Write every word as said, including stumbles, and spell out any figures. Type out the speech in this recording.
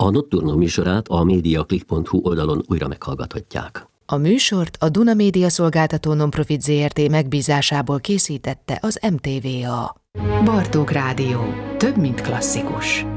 A Nocturno műsorát a mediaclick pont hu oldalon újra meghallgathatják. A műsort a Duna Média Szolgáltató Nonprofit zé er té megbízásából készítette az em té vé á. Bartók Rádió. Több, mint klasszikus.